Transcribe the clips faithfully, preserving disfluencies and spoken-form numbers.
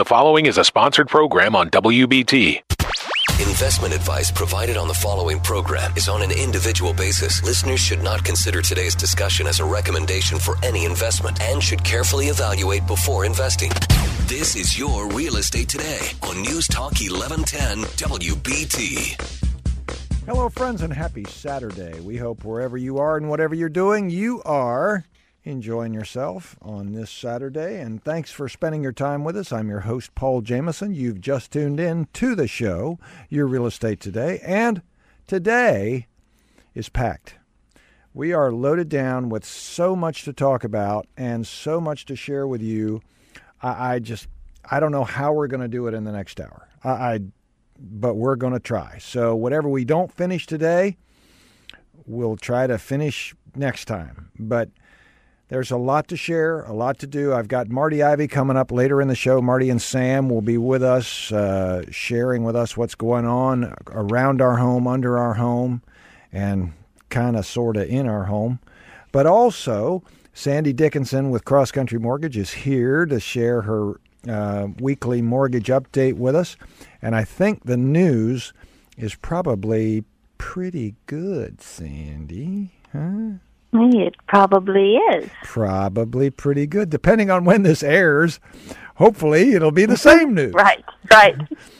The following is a sponsored program on W B T. Investment advice provided on the following program is on an individual basis. Listeners should not consider today's discussion as a recommendation for any investment and should carefully evaluate before investing. This is your Real Estate Today on News Talk eleven ten W B T. Hello, friends, and happy Saturday. We hope wherever you are and whatever you're doing, you are enjoying yourself on this Saturday. And thanks for spending your time with us. I'm your host, Paul Jameson. You've just tuned in to the show, Your Real Estate Today. And today is packed. We are loaded down with so much to talk about and so much to share with you. I, I just, I don't know how we're going to do it in the next hour. I, I but we're going to try. So whatever we don't finish today, we'll try to finish next time. But there's a lot to share, a lot to do. I've got Marty Ivy coming up later in the show. Marty and Sam will be with us, uh, sharing with us what's going on around our home, under our home, and kind of sort of in our home. But also, Sandy Dickinson with Cross Country Mortgage is here to share her uh, weekly mortgage update with us. And I think the news is probably pretty good, Sandy, huh? It probably is. Probably pretty good, depending on when this airs. Hopefully, it'll be the same news. Right, right.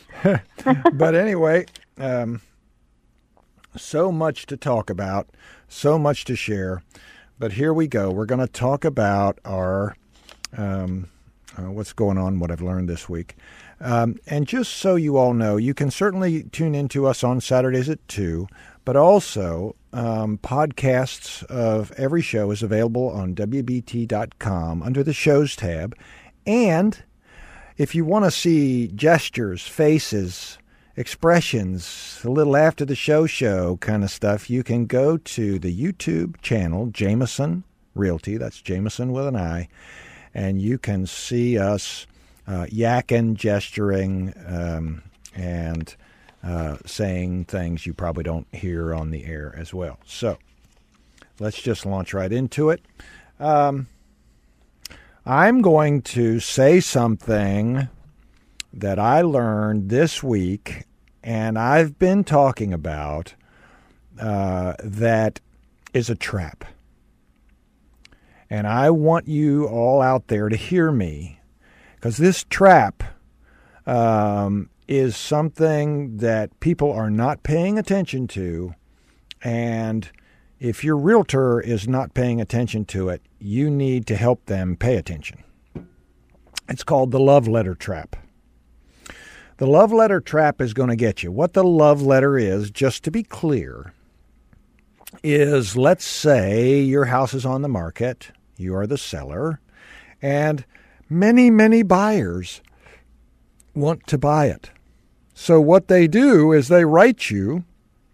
But anyway, um, so much to talk about, so much to share. But here we go. We're going to talk about our um, uh, what's going on, what I've learned this week. Um, and just so you all know, you can certainly tune in to us on Saturdays at two, but also um, podcasts of every show is available on W B T dot com under the Shows tab. And if you want to see gestures, faces, expressions, a little after the show show kind of stuff, you can go to the YouTube channel, Jameson Realty, that's Jameson with an I, and you can see us uh, yakking, gesturing, um, and uh, saying things you probably don't hear on the air as well. So let's just launch right into it. Um, I'm going to say something that I learned this week, and I've been talking about, uh, that is a trap. And I want you all out there to hear me, because this trap um, is something that people are not paying attention to, and if your realtor is not paying attention to it, you need to help them pay attention. It's called the love letter trap. The love letter trap is going to get you. What the love letter is, just to be clear, is, let's say your house is on the market, you are the seller, and many, many buyers want to buy it. So what they do is they write you,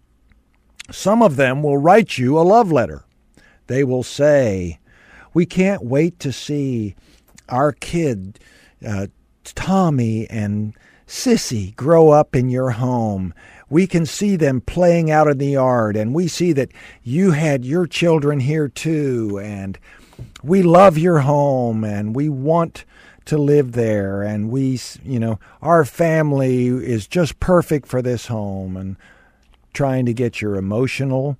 some of them will write you a love letter. They will say, we can't wait to see our kid, uh, Tommy and Sissy, grow up in your home. We can see them playing out in the yard, and we see that you had your children here too, and we love your home, and we want to live there, and we, you know, our family is just perfect for this home, and trying to get your emotional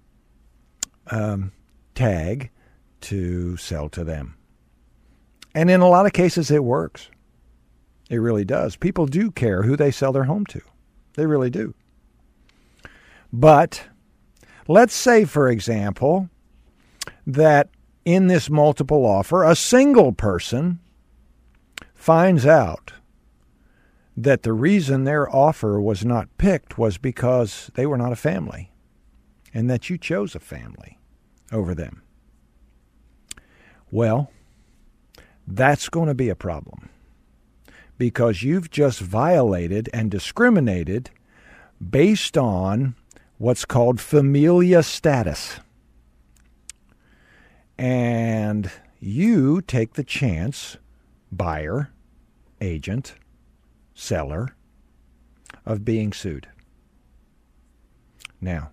um, tag to sell to them. And in a lot of cases, it works. It really does. People do care who they sell their home to. They really do. But let's say, for example, that in this multiple offer, a single person finds out that the reason their offer was not picked was because they were not a family, and that you chose a family over them. Well, that's going to be a problem, because you've just violated and discriminated based on what's called familia status. And you take the chance, buyer, agent, seller, of being sued. Now,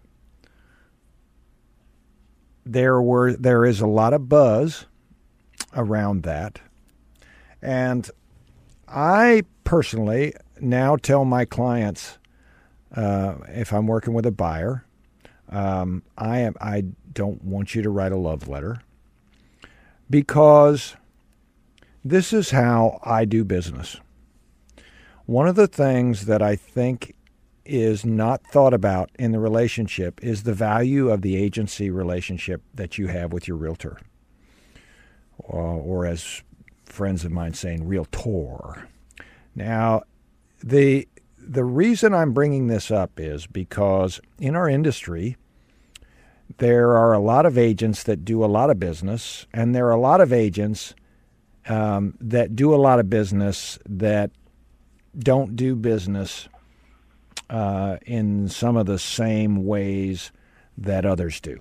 there were there is a lot of buzz around that, and I personally now tell my clients, uh, if I'm working with a buyer, um, I am I don't want you to write a love letter, because this is how I do business. One of the things that I think is not thought about in the relationship is the value of the agency relationship that you have with your realtor, or, or as friends of mine saying, realtor. Now, the the reason I'm bringing this up is because in our industry, there are a lot of agents that do a lot of business, and there are a lot of agents um, that do a lot of business that don't do business uh, in some of the same ways that others do.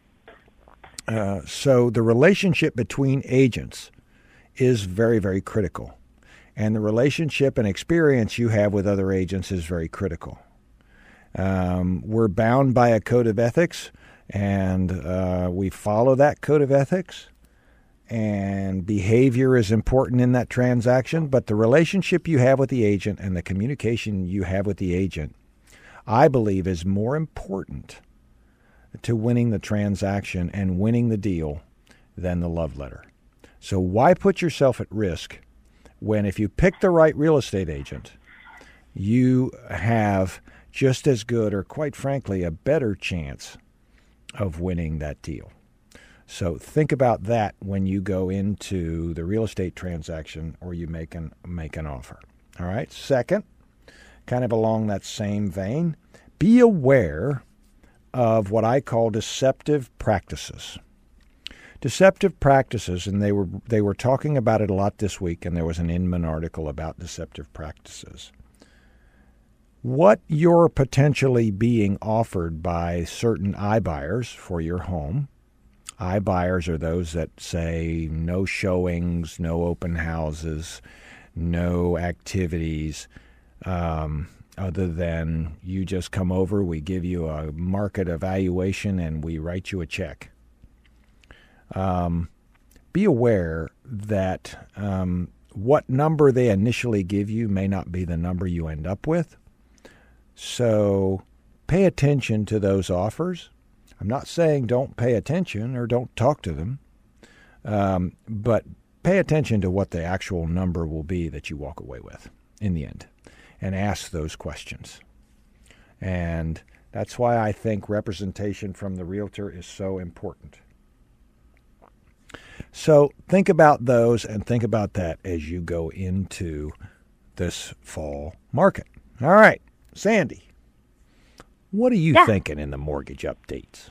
Uh, so the relationship between agents is very, very critical. And the relationship and experience you have with other agents is very critical. Um, we're bound by a code of ethics, and uh, we follow that code of ethics. And behavior is important in that transaction, but the relationship you have with the agent and the communication you have with the agent, I believe, is more important to winning the transaction and winning the deal than the love letter. So why put yourself at risk when, if you pick the right real estate agent, you have just as good, or quite frankly, a better chance of winning that deal? So think about that when you go into the real estate transaction or you make an make an offer. All right. Second, kind of along that same vein, be aware of what I call deceptive practices. Deceptive practices, and they were they were talking about it a lot this week, and there was an Inman article about deceptive practices. What you're potentially being offered by certain iBuyers for your home. iBuyers are those that say no showings, no open houses, no activities, um, other than you just come over, we give you a market evaluation, and we write you a check. Um, be aware that um, what number they initially give you may not be the number you end up with. So pay attention to those offers. I'm not saying don't pay attention or don't talk to them, um, but pay attention to what the actual number will be that you walk away with in the end, and ask those questions. And that's why I think representation from the realtor is so important. So think about those and think about that as you go into this fall market. All right, Sandy. What are you yeah. thinking in the mortgage updates?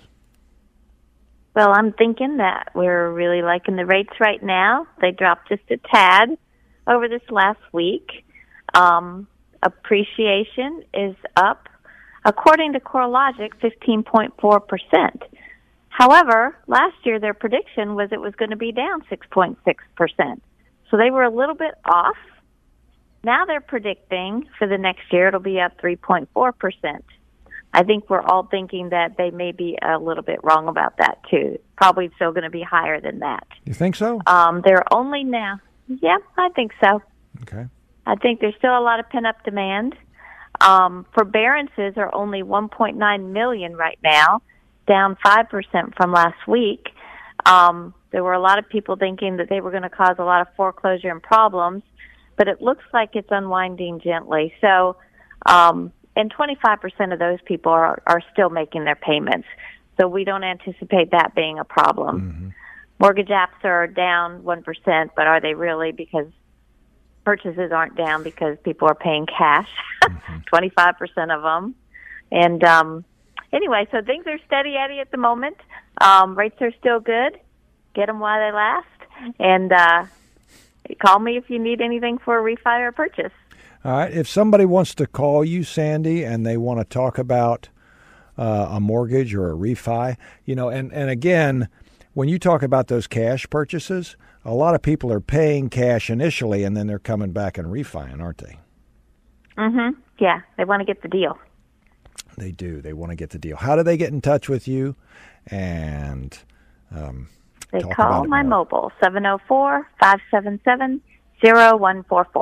Well, I'm thinking that we're really liking the rates right now. They dropped just a tad over this last week. Um, appreciation is up, according to CoreLogic, fifteen point four percent. However, last year their prediction was it was going to be down six point six percent. So they were a little bit off. Now they're predicting for the next year it'll be up three point four percent. I think we're all thinking that they may be a little bit wrong about that, too. Probably still going to be higher than that. You think so? Um, they're only now. Yeah, I think so. Okay. I think there's still a lot of pent-up demand. Um, forbearances are only one point nine million right now, down five percent from last week. Um, there were a lot of people thinking that they were going to cause a lot of foreclosure and problems, but it looks like it's unwinding gently. So, um, and twenty-five percent of those people are, are still making their payments. So we don't anticipate that being a problem. Mm-hmm. Mortgage apps are down one percent, but are they really? Because purchases aren't down because people are paying cash, mm-hmm. twenty-five percent of them. And um, anyway, so things are steady Eddie at the moment. Um, rates are still good. Get them while they last. And uh, call me if you need anything for a refi or purchase. All right. If somebody wants to call you, Sandy, and they want to talk about uh, a mortgage or a refi, you know, and, and again, when you talk about those cash purchases, a lot of people are paying cash initially, and then they're coming back and refiing, aren't they? Mm-hmm. Yeah, they want to get the deal. They do. They want to get the deal. How do they get in touch with you? And um, they call my mobile, seven oh four, five seven seven, oh one four four.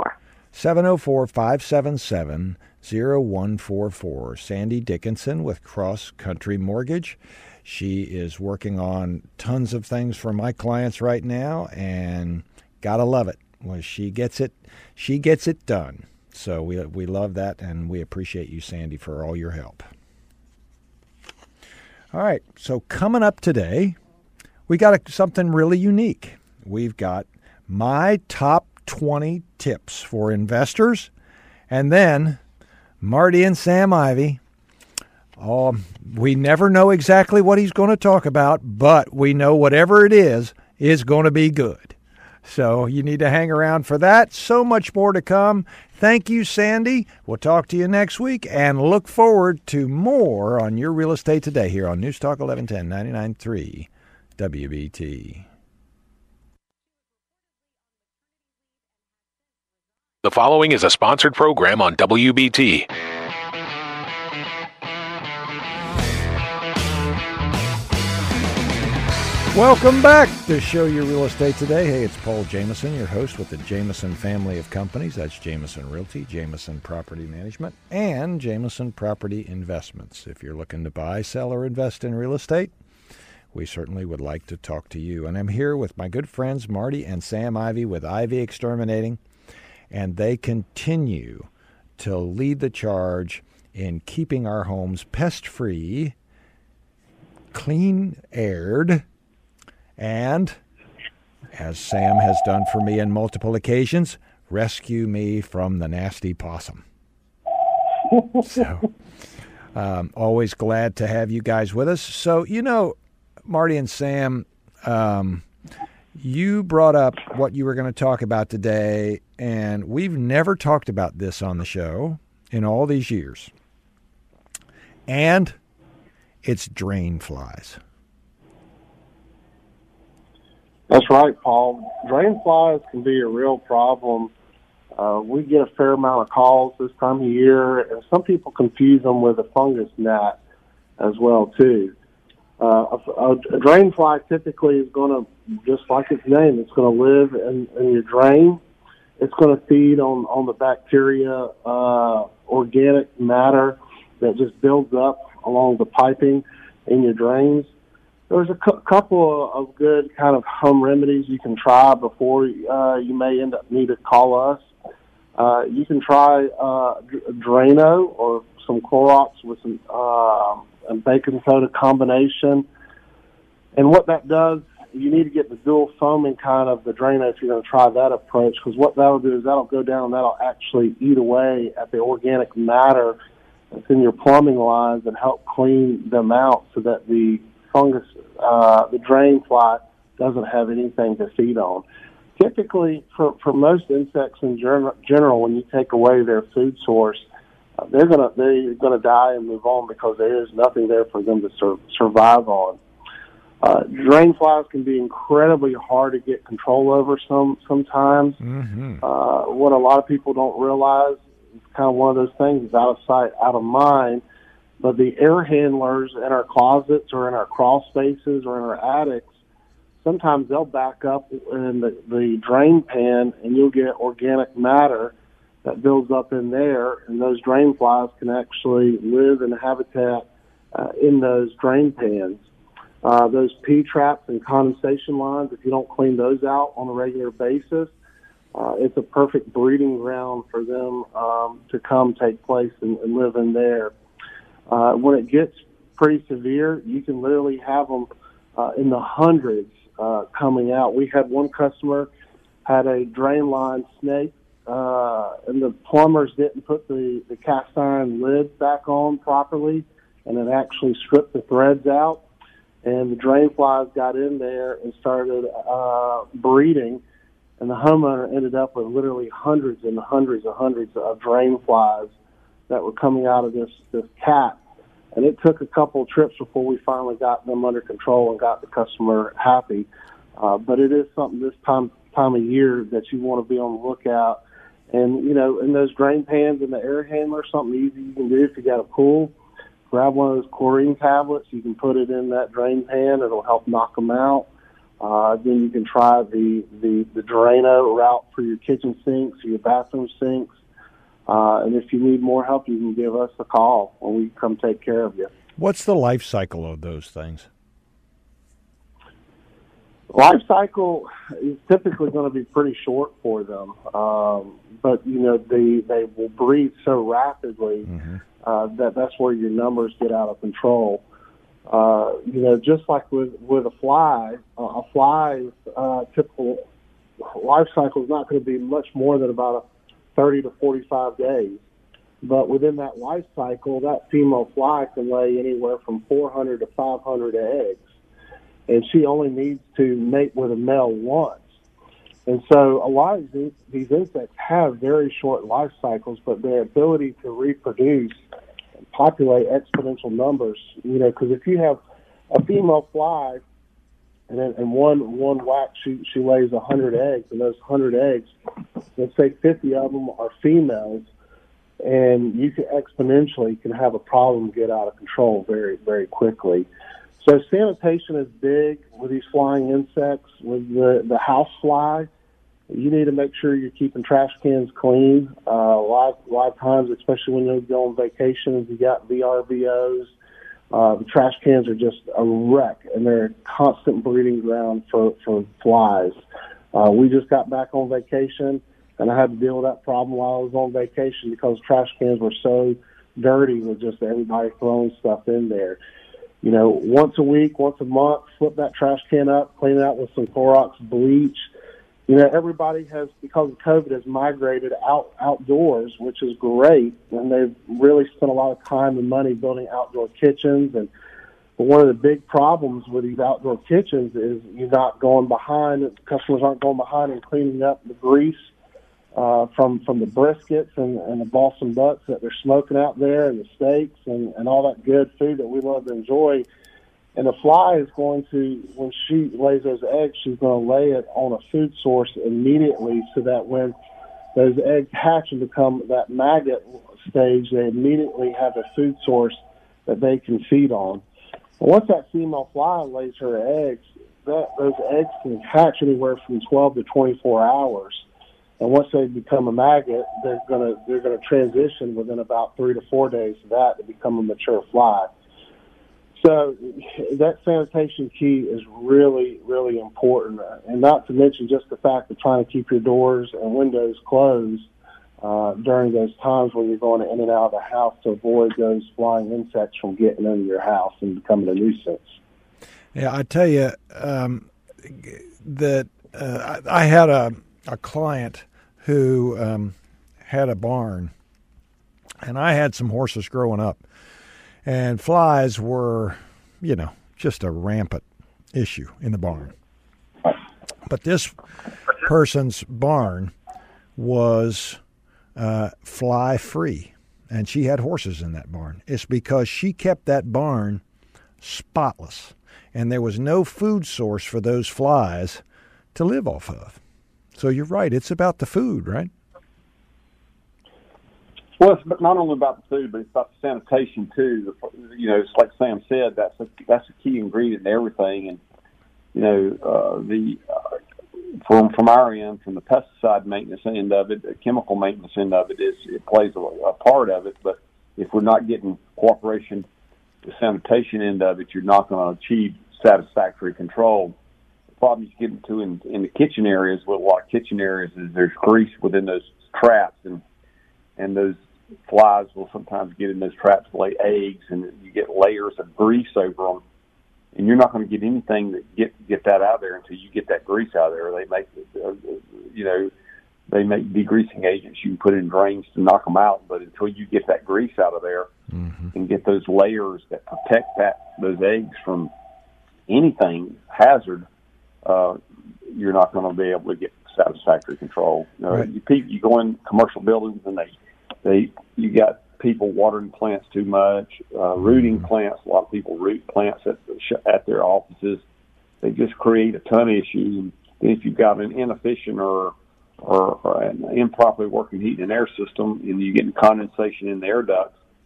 seven oh four, five seven seven, oh one four four. Sandy Dickinson with Cross Country Mortgage. She is working on tons of things for my clients right now, and gotta love it. When she gets it, she gets it done. So we we love that, and we appreciate you, Sandy, for all your help. All right, so coming up today, we got a, something really unique. We've got my top twenty tips for investors, and then Marty and Sam Ivy. Oh, we never know exactly what he's going to talk about, but we know whatever it is, is going to be good. So you need to hang around for that. So much more to come. Thank you, Sandy. We'll talk to you next week, and look forward to more on Your Real Estate Today here on News Talk eleven ten, ninety-nine point three W B T. The following is a sponsored program on W B T. Welcome back to Show Your Real Estate Today. Hey, it's Paul Jameson, your host with the Jameson family of companies. That's Jameson Realty, Jameson Property Management, and Jameson Property Investments. If you're looking to buy, sell, or invest in real estate, we certainly would like to talk to you. And I'm here with my good friends Marty and Sam Ivy with Ivy Exterminating, and they continue to lead the charge in keeping our homes pest-free, clean-aired, and, as Sam has done for me on multiple occasions, rescue me from the nasty possum. So, um, always glad to have you guys with us. So, you know, Marty and Sam, um, you brought up what you were going to talk about today, and we've never talked about this on the show in all these years. And it's drain flies. That's right, Paul. Drain flies can be a real problem. Uh, we get a fair amount of calls this time of year, and some people confuse them with a fungus gnat as well, too. Uh, a, a drain fly typically is going to, just like its name, it's going to live in, in your drain. It's going to feed on, on the bacteria, uh, organic matter that just builds up along the piping in your drains. There's a cu- couple of good kind of home remedies you can try before uh, you may end up need to call us. Uh, you can try uh, Drano or some Clorox with some uh, a baking soda combination. And what that does, you need to get the dual foaming kind of the Drano if you're going to try that approach, because what that'll do is that'll go down and that'll actually eat away at the organic matter that's in your plumbing lines and help clean them out so that the fungus, uh, the drain fly doesn't have anything to feed on. Typically, for, for most insects in gen- general, when you take away their food source, uh, they're gonna they're gonna die and move on because there is nothing there for them to sur- survive on. Uh, drain flies can be incredibly hard to get control over some sometimes. Mm-hmm. Uh, what a lot of people don't realize is kind of one of those things: is out of sight, out of mind. But the air handlers in our closets or in our crawl spaces or in our attics, sometimes they'll back up in the, the drain pan, and you'll get organic matter that builds up in there, and those drain flies can actually live in habitat uh, in those drain pans. Uh, those P-traps and condensation lines, if you don't clean those out on a regular basis, uh, it's a perfect breeding ground for them um, to come take place and, and live in there. Uh, when it gets pretty severe, you can literally have them uh, in the hundreds uh, coming out. We had one customer had a drain line snake, uh, and the plumbers didn't put the, the cast iron lid back on properly, and it actually stripped the threads out. And the drain flies got in there and started uh, breeding, and the homeowner ended up with literally hundreds and hundreds and hundreds of drain flies that were coming out of this, this cap. And it took a couple of trips before we finally got them under control and got the customer happy. Uh, but it is something this time time of year that you want to be on the lookout. And, you know, in those drain pans and the air handler, something easy you can do if you got a pool, grab one of those chlorine tablets. You can put it in that drain pan. It'll help knock them out. Uh, then you can try the, the, the Drano route for your kitchen sinks or your bathroom sinks. Uh, and if you need more help, you can give us a call and we come take care of you. What's the life cycle of those things? Life cycle is typically going to be pretty short for them. Um, but, you know, they, they will breed so rapidly mm-hmm. uh, that that's where your numbers get out of control. Uh, you know, just like with, with a fly, uh, a fly's uh, typical life cycle is not going to be much more than about a thirty to forty-five days. But within that life cycle, that female fly can lay anywhere from four hundred to five hundred eggs. And she only needs to mate with a male once. And so a lot of these, these insects have very short life cycles, but their ability to reproduce populate exponential numbers, you know, because if you have a female fly and then and one one whack she she lays a hundred eggs, and those hundred eggs, let's say fifty of them are females, and you can exponentially can have a problem get out of control very very quickly. So sanitation is big with these flying insects. With the the house fly, you need to make sure you're keeping trash cans clean. Uh, a lot, a lot of times, especially when you go on vacation, you got V R B Os. Uh, the trash cans are just a wreck, and they're a constant breeding ground for, for flies. Uh, we just got back on vacation, and I had to deal with that problem while I was on vacation because trash cans were so dirty with just everybody throwing stuff in there. You know, once a week, once a month, flip that trash can up, clean it out with some Clorox bleach. You know, everybody has, because of COVID, has migrated out outdoors, which is great, and they've really spent a lot of time and money building outdoor kitchens. And but one of the big problems with these outdoor kitchens is you're not going behind, customers aren't going behind and cleaning up the grease uh, from from the briskets and, and the balsam butts that they're smoking out there, and the steaks and, and all that good food that we love to enjoy. And the fly is going to, when she lays those eggs, she's going to lay it on a food source immediately so that when those eggs hatch and become that maggot stage, they immediately have a food source that they can feed on. And once that female fly lays her eggs, that, those eggs can hatch anywhere from twelve to twenty-four hours. And once they become a maggot, they're going to they're going to transition within about three to four days of that to become a mature fly. So that sanitation key is really, really important, and not to mention just the fact of trying to keep your doors and windows closed uh, during those times when you're going in and out of the house to avoid those flying insects from getting into your house and becoming a nuisance. Yeah, I tell you um, that uh, I, I had a, a client who um, had a barn, and I had some horses growing up. And flies were, you know, just a rampant issue in the barn. But this person's barn was uh, fly-free, and she had horses in that barn. It's because she kept that barn spotless, and there was no food source for those flies to live off of. So you're right. It's about the food, right? Well, it's not only about the food, but it's about the sanitation too. You know, it's like Sam said, that's a, that's a key ingredient in everything. And you know, uh, the uh, from from our end, from the pesticide maintenance end of it, the chemical maintenance end of it, is it plays a, a part of it. But if we're not getting cooperation, the sanitation end of it, you're not going to achieve satisfactory control. The problem you get into in, in the kitchen areas, with a lot of kitchen areas, is there's grease within those traps, and and those flies will sometimes get in those traps, lay eggs, and you get layers of grease over them. And you're not going to get anything that get get that out of there until you get that grease out of there. They make, uh, you know, they make degreasing agents. You can put in drains to knock them out, but until you get that grease out of there mm-hmm. and get those layers that protect that those eggs from anything hazard, uh, you're not going to be able to get satisfactory control. You know, right. you, you go in commercial buildings and they they you got people watering plants too much, uh, rooting plants. A lot of people root plants at at their offices. They just create a ton of issues. And if you've got an inefficient or or, or an improperly working heat and air system, and you're getting condensation in the air ducts,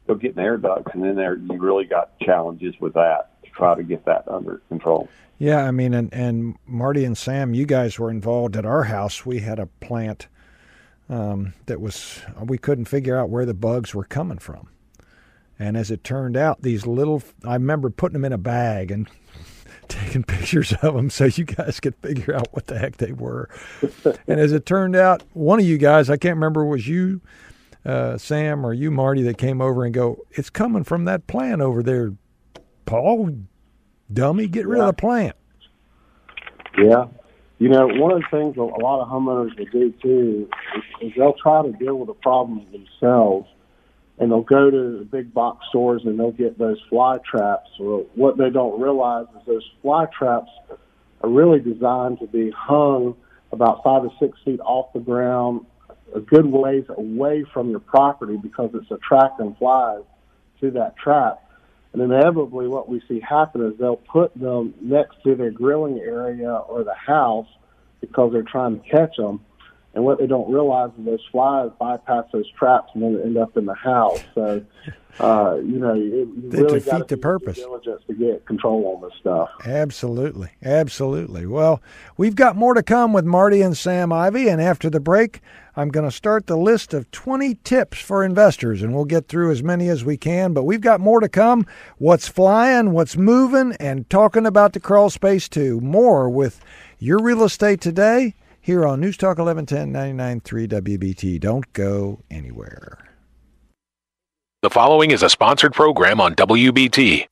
go get in the air ducts, and then there you really got challenges with that to try to get that under control. Yeah, I mean, and, and Marty and Sam, you guys were involved at our house. We had a plant um, that was, we couldn't figure out where the bugs were coming from. And as it turned out, these little, I remember putting them in a bag and taking pictures of them so you guys could figure out what the heck they were. And as it turned out, one of you guys, I can't remember, was you, uh, Sam, or you, Marty, that came over and go, it's coming from that plant over there, Paul. Dummy, get rid yeah. of the plant. Yeah. You know, one of the things a lot of homeowners will do, too, is, is they'll try to deal with the problem themselves, and they'll go to the big box stores and they'll get those fly traps. Well, what they don't realize is those fly traps are really designed to be hung about five or six feet off the ground, a good ways away from your property, because it's attracting flies to that trap. And inevitably what we see happen is they'll put them next to their grilling area or the house because they're trying to catch them. And what they don't realize is those flies bypass those traps and then end up in the house. So, uh, you know, you they really defeat the purpose. Diligence to get control on this stuff. Absolutely. Absolutely. Well, we've got more to come with Marty and Sam Ivy. And after the break, I'm going to start the list of twenty tips for investors, and we'll get through as many as we can. But we've got more to come. What's flying, what's moving, and talking about the crawl space, too. More with Your Real Estate Today here on News Talk eleven ten, ninety-nine point three W B T. Don't go anywhere. The following is a sponsored program on W B T.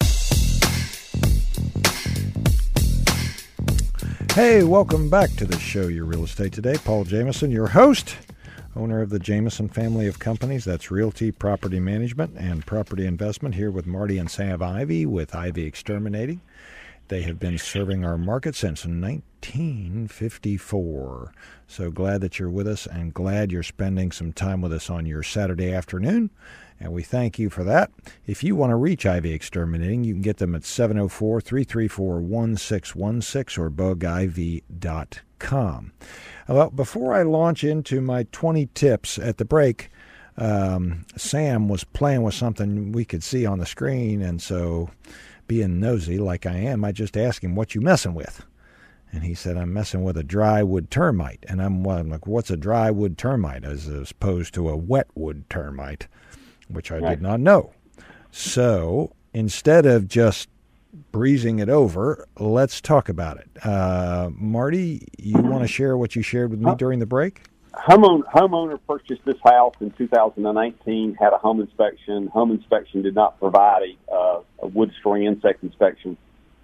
Hey, welcome back to the show, Your Real Estate Today. Paul Jameson, your host, owner of the Jameson family of companies. That's Realty, Property Management, and Property Investment, here with Marty and Sam Ivy with Ivy Exterminating. They have been serving our market since nineteen fifty-four. So glad that you're with us, and glad you're spending some time with us on your Saturday afternoon, and we thank you for that. If you want to reach Ivy Exterminating, you can get them at seven oh four, three three four, one six one six or bug ivy dot com. Well, before I launch into my twenty tips at the break, um, Sam was playing with something we could see on the screen, and so being nosy like I am, I just asked him, what you messing with? And he said, I'm messing with a dry wood termite. And I'm, I'm like, what's a dry wood termite as opposed to a wet wood termite, which I did not know. So instead of just breezing it over, let's talk about it. Uh, Marty, you want to share what you shared with me during the break? Homeowner, homeowner purchased this house in two thousand nineteen, had a home inspection. Home inspection did not provide a, uh, a wood-destroying insect inspection.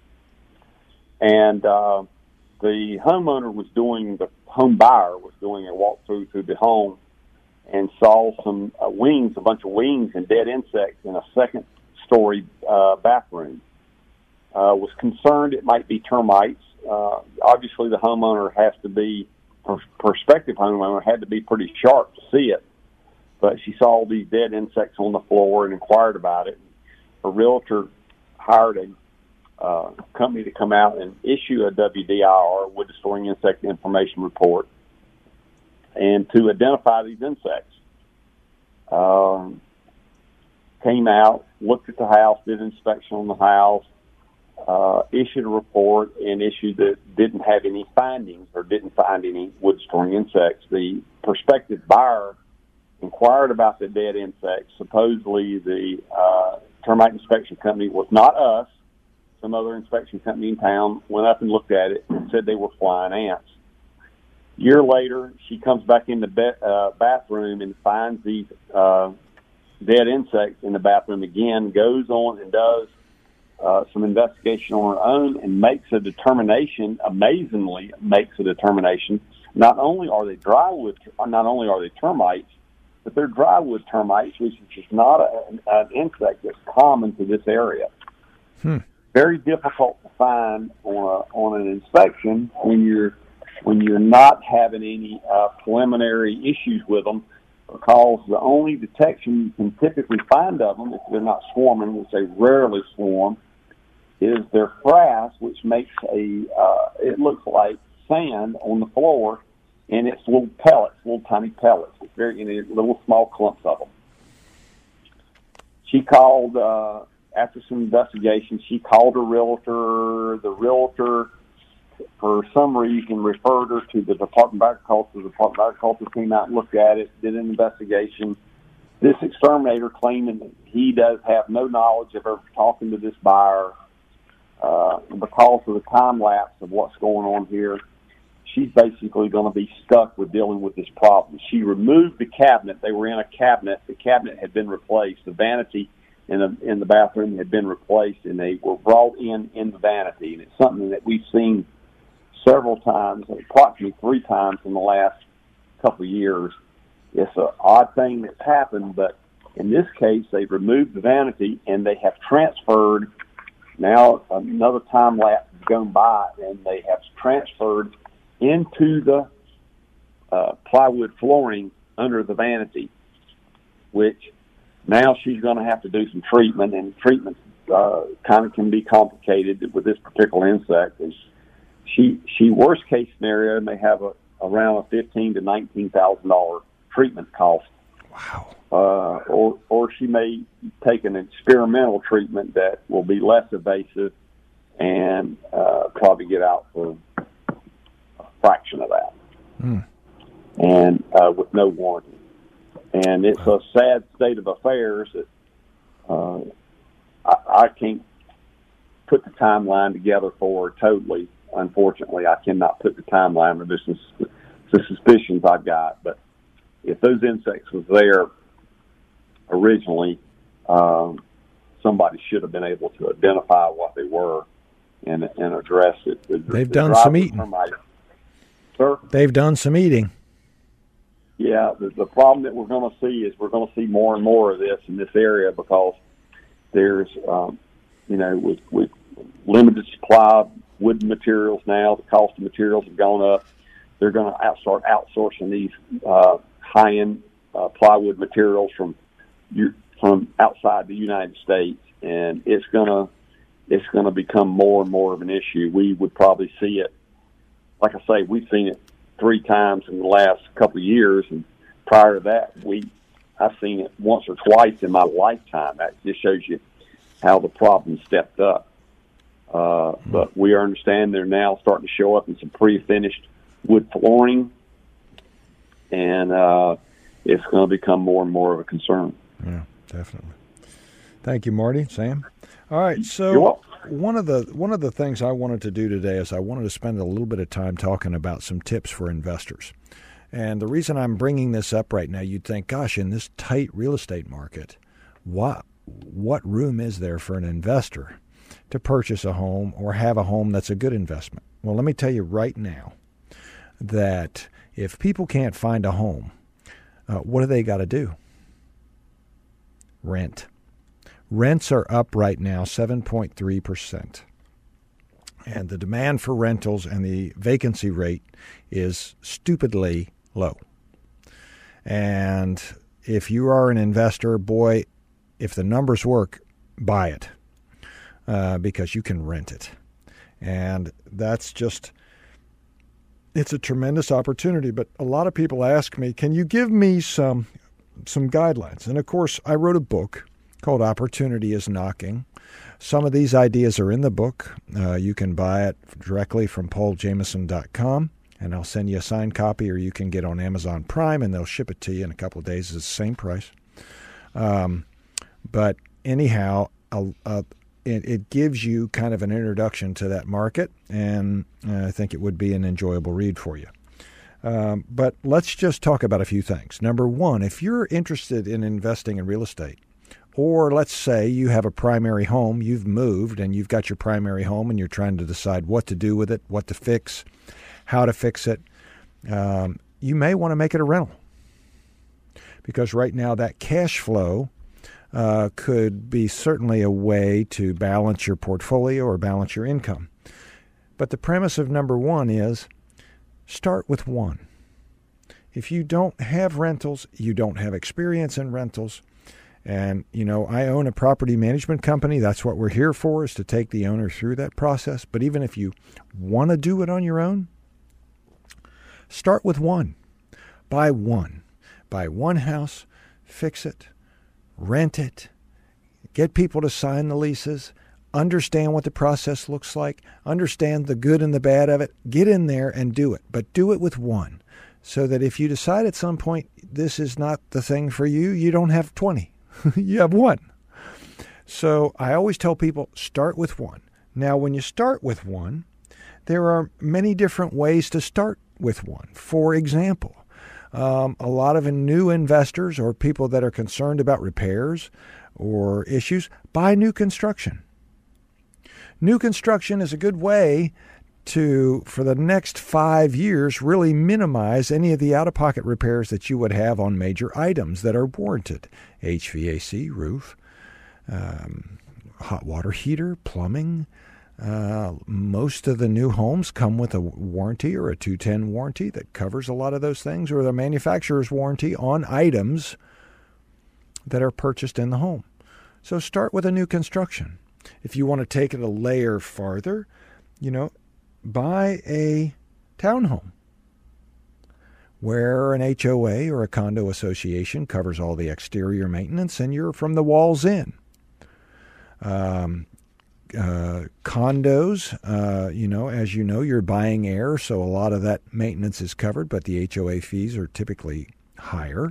And uh, the homeowner was doing, the home buyer was doing a walkthrough through the home and saw some uh, wings, a bunch of wings and dead insects in a second-story uh, bathroom. Uh, was concerned it might be termites. Uh, obviously, the homeowner has to be prospective homeowner had to be pretty sharp to see it, but she saw these dead insects on the floor and inquired about it. A realtor hired a uh, company to come out and issue a W D I R, wood destroying insect information report, and to identify these insects. Um, came out, looked at the house, did an inspection on the house, Uh, issued a report and issued that didn't have any findings or didn't find any wood-destroying insects. The prospective buyer inquired about the dead insects. Supposedly the uh, termite inspection company was not us. Some other inspection company in town went up and looked at it and said they were flying ants. A year later, she comes back in the be- uh, bathroom and finds these uh, dead insects in the bathroom again, goes on and does Uh, some investigation on her own and makes a determination, amazingly makes a determination, not only are they drywood, not only are they termites, but they're drywood termites, which is just not a, an insect that's common to this area. Hmm. Very difficult to find on a, on an inspection when you're when you're not having any uh, preliminary issues with them, because the only detection you can typically find of them, if they're not swarming, which they rarely swarm, is their frass, which makes a, uh, it looks like sand on the floor, and it's little pellets, little tiny pellets. It's very, in little small clumps of them. she called, uh, after some investigation, she called her realtor. The realtor, for some reason, referred her to the Department of Agriculture. The Department of Agriculture came out and looked at it, did an investigation. This exterminator claiming that he does have no knowledge of ever talking to this buyer uh, because of the time lapse of what's going on here. She's basically going to be stuck with dealing with this problem. She removed the cabinet. They were in a cabinet. The cabinet had been replaced. The vanity in the in the bathroom had been replaced, and they were brought in in the vanity. And it's something that we've seen several times, approximately three times in the last couple of years. It's an odd thing that's happened, but in this case, they've removed the vanity, and they have transferred. Now another time lapse has gone by, and they have transferred into the uh, plywood flooring under the vanity, which now she's going to have to do some treatment, and treatment uh, kind of can be complicated with this particular insect. And she, she worst case scenario may have a around a fifteen to nineteen thousand dollar treatment cost. Wow. Uh, or or she may take an experimental treatment that will be less invasive and uh, probably get out for a fraction of that, mm. and uh, with no warranty. And it's a sad state of affairs that uh, I, I can't put the timeline together for her totally. Unfortunately, I cannot put the timeline, or this is the suspicions I've got. But if those insects was there originally, um, somebody should have been able to identify what they were and and address it. The, They've the done some eating. Termite. Sir? They've done some eating. Yeah, the, the problem that we're going to see is we're going to see more and more of this in this area because there's, um, you know, with, with limited supply of wooden materials now, the cost of materials have gone up. They're going to out, start outsourcing these uh, high-end uh, plywood materials from from outside the United States, and it's going to it's going to become more and more of an issue. We would probably see it, like I say, we've seen it three times in the last couple of years, and prior to that, we I've seen it once or twice in my lifetime. That just shows you how the problem stepped up. Uh, but we understand they're now starting to show up in some pre-finished wood flooring, and uh, it's going to become more and more of a concern. Yeah, definitely. Thank you, Marty. Sam? All right, so one of the one of the things I wanted to do today is I wanted to spend a little bit of time talking about some tips for investors. And the reason I'm bringing this up right now, you'd think, gosh, in this tight real estate market, what what room is there for an investor to purchase a home or have a home that's a good investment? Well, let me tell you right now that if people can't find a home, uh, what do they got to do? Rent. Rents are up right now seven point three percent. And the demand for rentals and the vacancy rate is stupidly low. And if you are an investor, boy, if the numbers work, buy it uh, because you can rent it. And that's just, it's a tremendous opportunity. But a lot of people ask me, can you give me some some guidelines? And, of course, I wrote a book called Opportunity is Knocking. Some of these ideas are in the book. Uh, you can buy it directly from paul jameson dot com, and I'll send you a signed copy, or you can get on Amazon Prime, and they'll ship it to you in a couple of days. It's the same price. Um, but anyhow, I'll, uh, it, it gives you kind of an introduction to that market, and uh, I think it would be an enjoyable read for you. Um, but let's just talk about a few things. Number one, if you're interested in investing in real estate, or let's say you have a primary home, you've moved and you've got your primary home and you're trying to decide what to do with it, what to fix, how to fix it, um, you may want to make it a rental. Because right now that cash flow uh, could be certainly a way to balance your portfolio or balance your income. But the premise of number one is start with one. If you don't have rentals, you don't have experience in rentals. And, you know, I own a property management company. That's what we're here for, is to take the owner through that process. But even if you want to do it on your own, start with one. Buy one. Buy one house, fix it, rent it, get people to sign the leases, understand what the process looks like, understand the good and the bad of it, get in there and do it. But do it with one, so that if you decide at some point this is not the thing for you, you don't have twenty. You have one. So I always tell people, start with one. Now, when you start with one, there are many different ways to start with one. For example, um, a lot of new investors or people that are concerned about repairs or issues buy new construction. New construction is a good way to, for the next five years, really minimize any of the out-of-pocket repairs that you would have on major items that are warranted. H V A C, roof, um, hot water heater, plumbing. Uh, most of the new homes come with a warranty or a two ten warranty that covers a lot of those things, or the manufacturer's warranty on items that are purchased in the home. So start with a new construction. If you want to take it a layer farther, you know, buy a townhome where an H O A or a condo association covers all the exterior maintenance and you're from the walls in. Um, uh, condos, uh, you know, as you know, you're buying air, so a lot of that maintenance is covered, but the H O A fees are typically higher.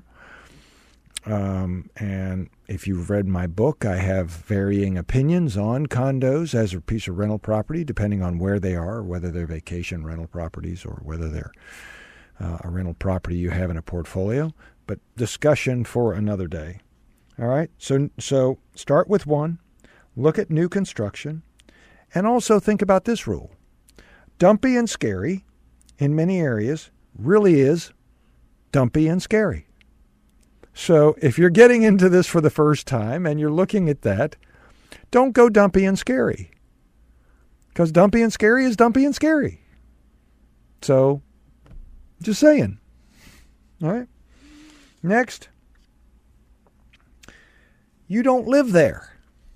Um, and if you've read my book, I have varying opinions on condos as a piece of rental property, depending on where they are, whether they're vacation rental properties or whether they're uh, a rental property you have in a portfolio. But discussion for another day. All right. So, so start with one, look at new construction, and also think about this rule. Dumpy and scary in many areas really is dumpy and scary. So if you're getting into this for the first time and you're looking at that, don't go dumpy and scary. Because dumpy and scary is dumpy and scary. So, just saying. All right. Next. You don't live there.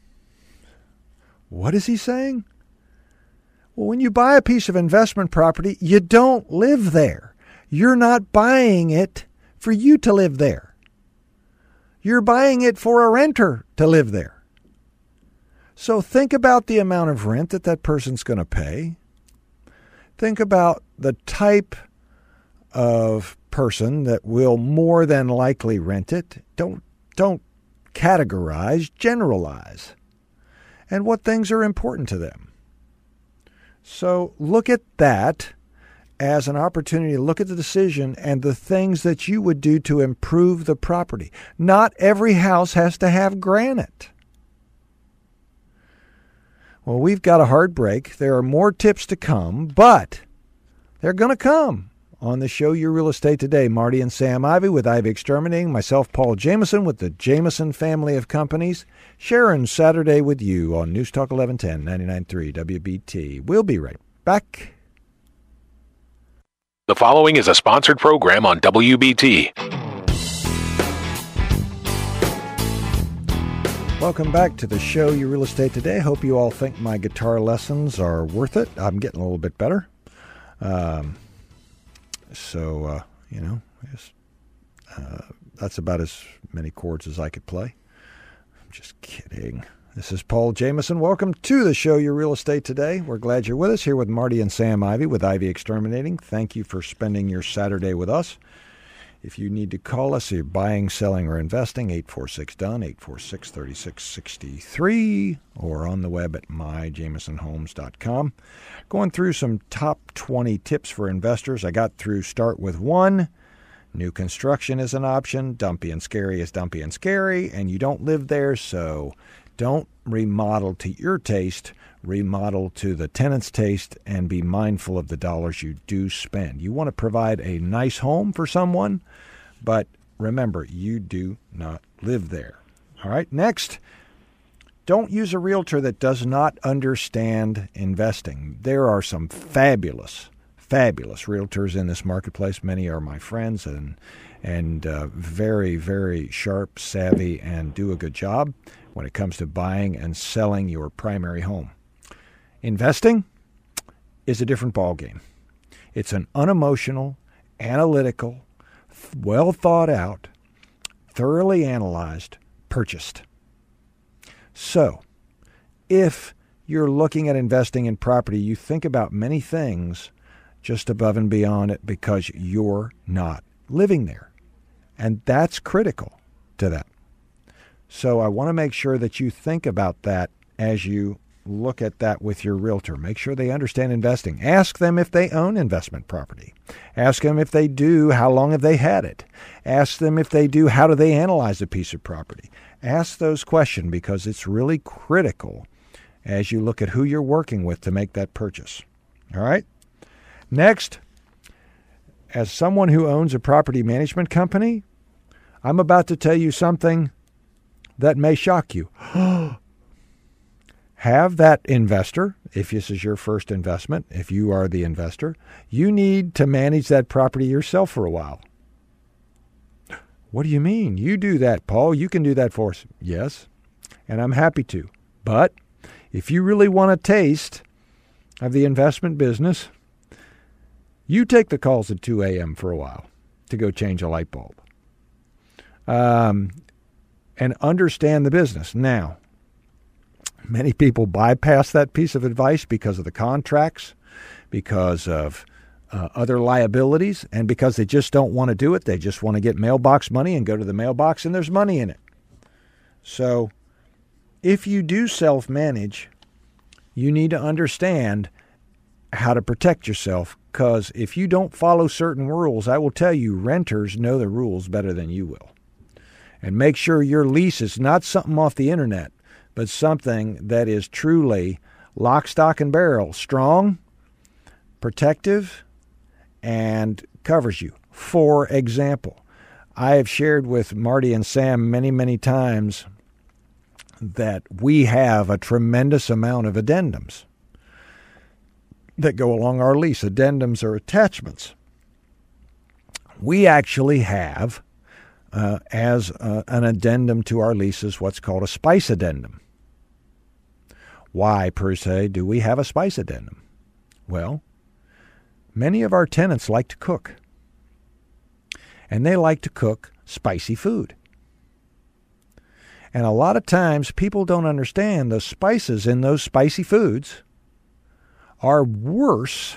What is he saying? Well, when you buy a piece of investment property, you don't live there. You're not buying it for you to live there. You're buying it for a renter to live there. So think about the amount of rent that that person's going to pay. Think about the type of person that will more than likely rent it. Don't, don't categorize, generalize. And what things are important to them. So look at that as an opportunity to look at the decision and the things that you would do to improve the property. Not every house has to have granite. Well, we've got a hard break. There are more tips to come, but they're going to come on the show Your Real Estate Today. Marty and Sam Ivy with Ivy Exterminating. Myself, Paul Jameson with the Jameson family of companies. Sharon Saturday with you on News Talk eleven ten, ninety-nine point three W B T. We'll be right back. The following is a sponsored program on W B T. Welcome back to the show, Your Real Estate Today. Hope you all think my guitar lessons are worth it. I'm getting a little bit better. Um, so, uh, you know, yes, uh, that's about as many chords as I could play. I'm just kidding. This is Paul Jameson. Welcome to the show, Your Real Estate Today. We're glad you're with us here with Marty and Sam Ivy with Ivy Exterminating. Thank you for spending your Saturday with us. If you need to call us, you're buying, selling, or investing, eight four six D O N, eight four six, three six six three, or on the web at my jameson homes dot com. Going through some top twenty tips for investors. I got through start with one. New construction is an option. Dumpy and scary is dumpy and scary, and you don't live there, so don't remodel to your taste, remodel to the tenant's taste, and be mindful of the dollars you do spend. You want to provide a nice home for someone, but remember, you do not live there. All right, next, don't use a realtor that does not understand investing. There are some fabulous, fabulous realtors in this marketplace. Many are my friends and and uh, very, very sharp, savvy, and do a good job when it comes to buying and selling your primary home. Investing is a different ballgame. It's an unemotional, analytical, well thought out, thoroughly analyzed, purchased. So, if you're looking at investing in property, you think about many things just above and beyond it because you're not living there. And that's critical to that. So I want to make sure that you think about that as you look at that with your realtor. Make sure they understand investing. Ask them if they own investment property. Ask them if they do, how long have they had it? Ask them if they do, how do they analyze a piece of property? Ask those questions because it's really critical as you look at who you're working with to make that purchase. All right? Next, as someone who owns a property management company, I'm about to tell you something that may shock you. Have that investor, if this is your first investment, if you are the investor, you need to manage that property yourself for a while. What do you mean? You do that, Paul. You can do that for us. Yes, and I'm happy to. But if you really want a taste of the investment business, you take the calls at two a.m. for a while to go change a light bulb. Um, and understand the business. Now, many people bypass that piece of advice because of the contracts, because of uh, other liabilities, and because they just don't want to do it. They just want to get mailbox money and go to the mailbox and there's money in it. So if you do self-manage, you need to understand how to protect yourself, because if you don't follow certain rules, I will tell you, renters know the rules better than you will. And make sure your lease is not something off the internet, but something that is truly lock, stock, and barrel, strong, protective, and covers you. For example, I have shared with Marty and Sam many, many times that we have a tremendous amount of addendums that go along our lease. Addendums are attachments. We actually have, uh, as uh, an addendum to our leases, what's called a spice addendum. Why, per se, do we have a spice addendum? Well, many of our tenants like to cook, and they like to cook spicy food. And a lot of times people don't understand the spices in those spicy foods are worse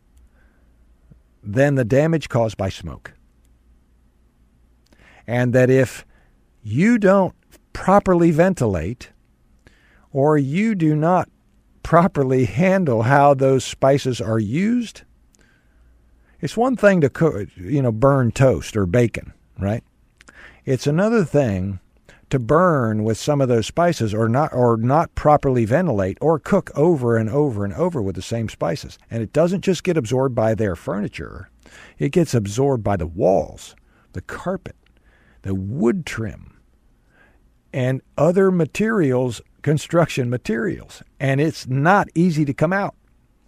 than the damage caused by smoke. And that if you don't properly ventilate, or you do not properly handle how those spices are used, it's one thing to cook, you know, burn toast or bacon, right? It's another thing to burn with some of those spices, or not, or not properly ventilate, or cook over and over and over with the same spices. And it doesn't just get absorbed by their furniture; it gets absorbed by the walls, the carpet, the wood trim, and other materials, construction materials. And it's not easy to come out.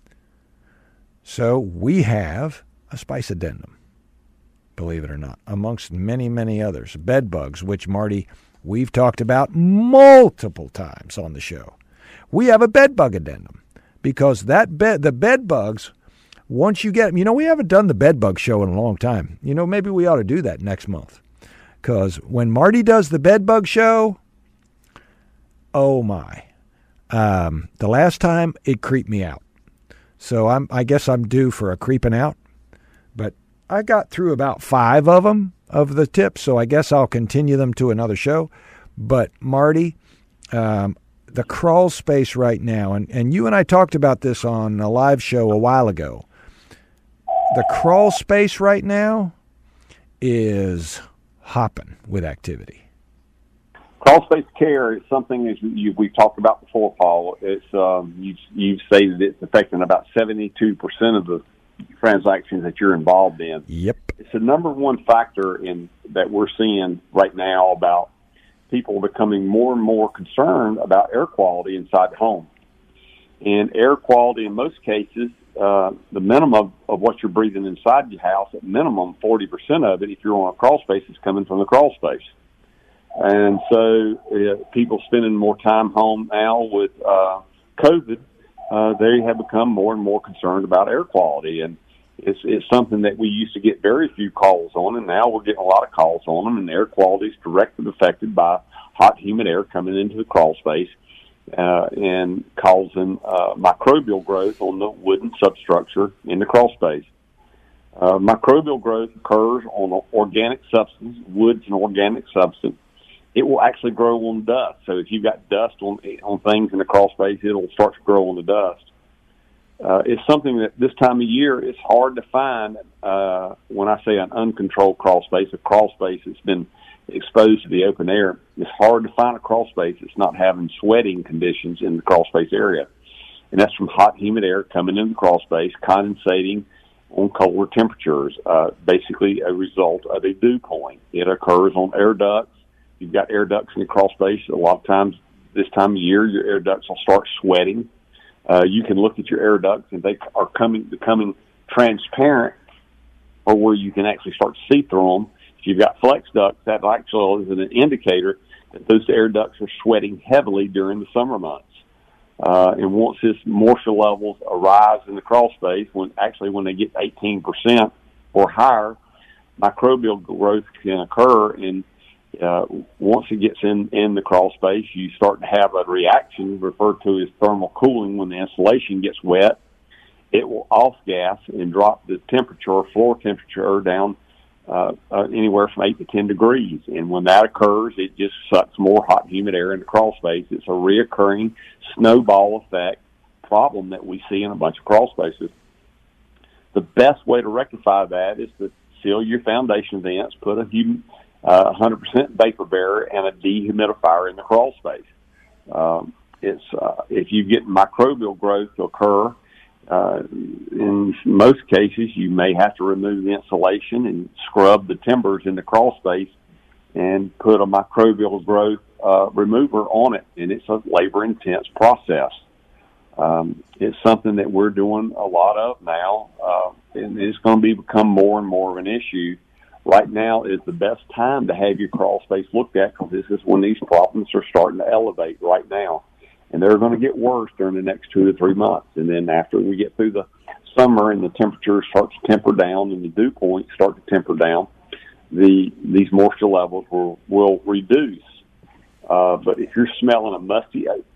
So we have a spice addendum, believe it or not, amongst many, many others. Bed bugs, which, Marty, we've talked about multiple times on the show. We have a bed bug addendum because that bed, the bed bugs, once you get them, you know, we haven't done the bed bug show in a long time. You know, maybe we ought to do that next month. Because when Marty does the bed bug show, oh my. Um, the last time, it creeped me out. So I'm, I guess I'm due for a creeping out. But I got through about five of them, of the tips, so I guess I'll continue them to another show. But Marty, um, the crawl space right now, and, and you and I talked about this on a live show a while ago. The crawl space right now is hopping with activity. Crawl space care is something as you, we've talked about before, Paul. It's um, you you've stated it's affecting about seventy-two percent of the transactions that you're involved in. Yep. It's the number one factor in that we're seeing right now about people becoming more and more concerned about air quality inside the home. And air quality, in most cases, uh, the minimum of, of what you're breathing inside your house, at minimum forty percent of it, if you're on a crawl space, is coming from the crawl space. And so uh, people spending more time home now with uh, COVID, uh, they have become more and more concerned about air quality. And It's, it's something that we used to get very few calls on, and now we're getting a lot of calls on them, and air quality is directly affected by hot, humid air coming into the crawl space uh, and causing uh, microbial growth on the wooden substructure in the crawl space. Uh, microbial growth occurs on an organic substance. Wood's an organic substance. It will actually grow on dust. So if you've got dust on on things in the crawl space, it'll start to grow on the dust. Uh, it's something that this time of year it's hard to find. Uh, when I say an uncontrolled crawl space, a crawl space that's been exposed to the open air, it's hard to find a crawl space that's not having sweating conditions in the crawl space area. And that's from hot, humid air coming into the crawl space, condensating on colder temperatures, uh, basically a result of a dew point. It occurs on air ducts. You've got air ducts in the crawl space. A lot of times this time of year, your air ducts will start sweating. Uh, you can look at your air ducts, and they are coming becoming transparent, or where you can actually start to see through them. If you've got flex ducts, that actually is an indicator that those air ducts are sweating heavily during the summer months. Uh, and once this moisture levels arise in the crawl space, when actually when they get eighteen percent or higher, microbial growth can occur, and Uh, once it gets in, in the crawl space, you start to have a reaction referred to as thermal cooling. When the insulation gets wet, it will off-gas and drop the temperature, floor temperature, down uh, uh, anywhere from eight to ten degrees. And when that occurs, it just sucks more hot, humid air in the crawl space. It's a reoccurring snowball effect problem that we see in a bunch of crawl spaces. The best way to rectify that is to seal your foundation vents, put a humid Uh, one hundred percent vapor barrier and a dehumidifier in the crawl space. Um, it's uh, if you get microbial growth to occur, uh, in most cases you may have to remove the insulation and scrub the timbers in the crawl space and put a microbial growth uh, remover on it, and it's a labor-intense process. Um, it's something that we're doing a lot of now, uh, and it's going to be become more and more of an issue. Right now is the best time to have your crawl space looked at, because this is when these problems are starting to elevate right now. And they're going to get worse during the next two to three months. And then after we get through the summer and the temperature starts to temper down and the dew points start to temper down, the these moisture levels will, will reduce. Uh, but if you're smelling a musty odor,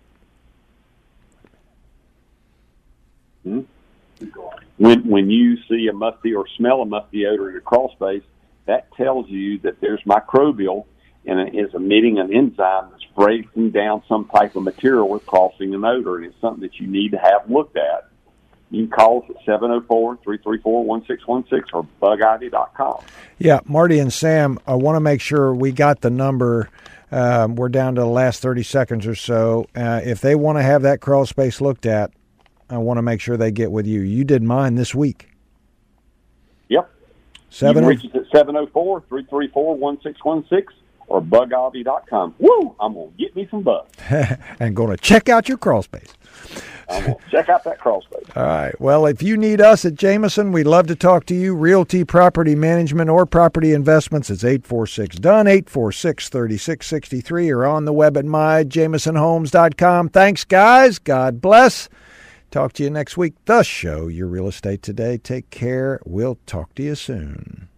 hmm? when, when you see a musty or smell a musty odor in a crawl space, that tells you that there's microbial and it is emitting an enzyme that's breaking down some type of material with causing an odor, and it's something that you need to have looked at. You can call us at seven oh four, three three four, one six one six or bug ivy dot com. Yeah, Marty and Sam, I want to make sure we got the number. Um, we're down to the last thirty seconds or so. Uh, if they want to have that crawl space looked at, I want to make sure they get with you. You did mine this week. Yep. Seven you can reach us at seven oh four, three three four, one six one six or bug ivy dot com. Woo! I'm going to get me some bugs. And going to check out your crawl space. I'm going to check out that crawl space. All right. Well, if you need us at Jameson, we'd love to talk to you. Realty, property management, or property investments. It's eight four six D O N, eight four six, three six six three, or on the web at my jameson homes dot com. Thanks, guys. God bless. Talk to you next week. The Show, Your Real Estate Today. Take care. We'll talk to you soon.